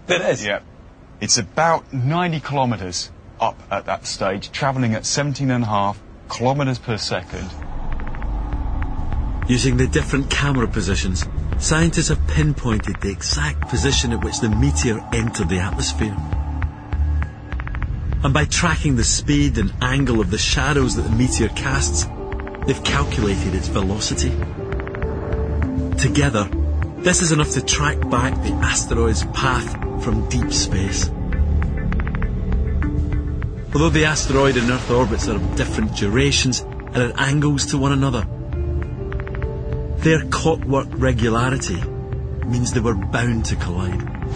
It is? Yeah. It's about 90 kilometres up at that stage, travelling at 17.5 kilometres per second. Using the different camera positions, scientists have pinpointed the exact position at which the meteor entered the atmosphere. And by tracking the speed and angle of the shadows that the meteor casts, they've calculated its velocity. Together, this is enough to track back the asteroid's path from deep space. Although the asteroid and Earth orbits are of different durations and at angles to one another, their clockwork regularity means they were bound to collide.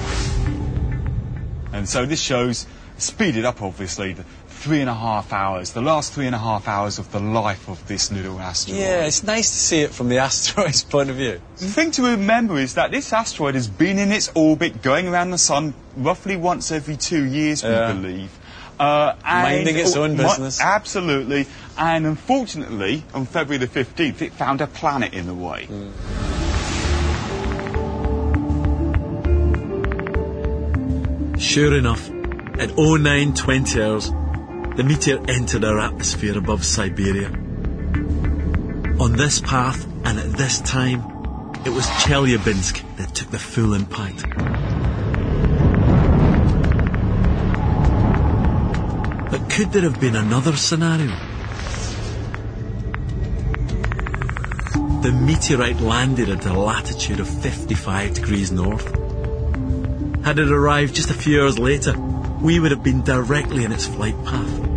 And so this shows, speeded up obviously, the 3.5 hours, the last 3.5 hours of the life of this little asteroid. Yeah, it's nice to see it from the asteroid's point of view. The thing to remember is that this asteroid has been in its orbit, going around the sun roughly once every 2 years, we believe. Minding its own business. Absolutely. And unfortunately, on February the 15th, it found a planet in the way. Sure enough, at 09:20 hours, the meteor entered our atmosphere above Siberia. On this path and at this time, it was Chelyabinsk that took the full impact. But could there have been another scenario? The meteorite landed at a latitude of 55 degrees north. Had it arrived just a few hours later, we would have been directly in its flight path.